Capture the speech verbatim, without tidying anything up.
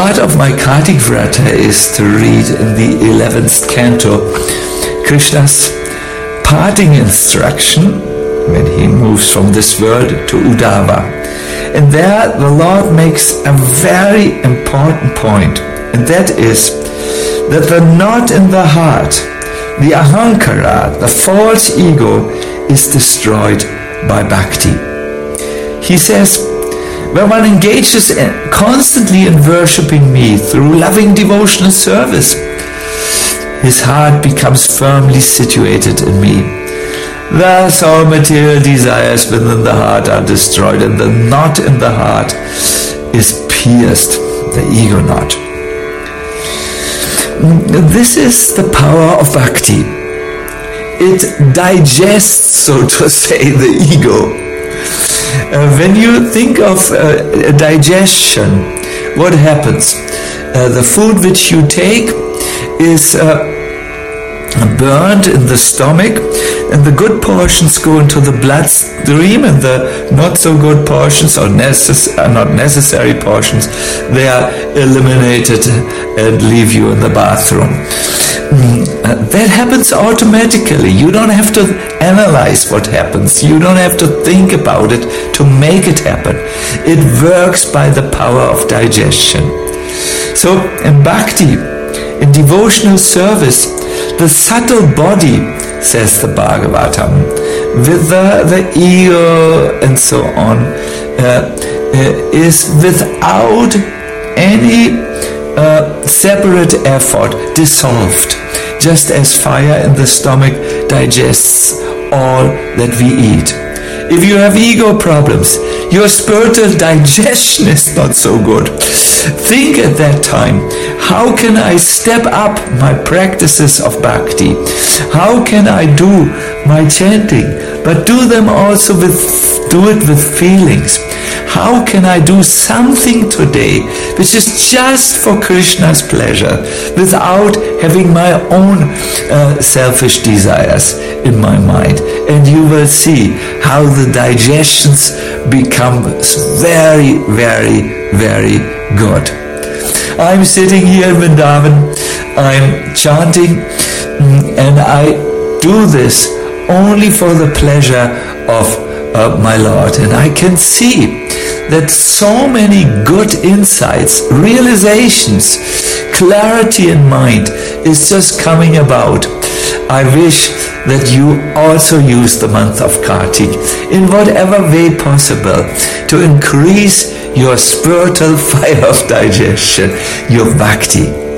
part of my Kartik Vrata is to read in the eleventh canto Krishna's parting instruction when he moves from this world to Uddhava. And there the Lord makes a very important point, and that is that the knot in the heart, the ahankara, the false ego, is destroyed by bhakti. He says, when one engages in, constantly in worshipping me through loving devotional service, his heart becomes firmly situated in me. Thus all material desires within the heart are destroyed, and the knot in the heart is pierced, the ego knot. This is the power of bhakti. It digests, so to say, the ego. Uh, when you think of uh, digestion, what happens? Uh, the food which you take is uh, burned in the stomach, and the good portions go into the bloodstream, and the not so good portions, or necess- not necessary portions, they are eliminated and leave you in the bathroom. Mm, uh, that happens automatically. You don't have to analyze what happens. You don't have to think about it to make it happen. It works by the power of digestion. So in bhakti, in devotional service, the subtle body, says the Bhagavatam, with the, the ego and so on, uh, uh, is without any uh, separate effort dissolved, just as fire in the stomach digests all that we eat. If you have ego problems, your spiritual digestion is not so good. Think at that time, how can I step up my practices of bhakti? How can I do my chanting, but do them also with, do it with feelings? How can I do something today which is just for Krishna's pleasure, without having my own uh, selfish desires in my mind? And you will see how the digestions become very, very, very good. I'm sitting here in Vrindavan, I'm chanting, and I do this only for the pleasure of uh, my Lord. And I can see that so many good insights, realizations, clarity in mind is just coming about. I wish that you also use the month of Kartik in whatever way possible to increase your spiritual fire of digestion, your bhakti.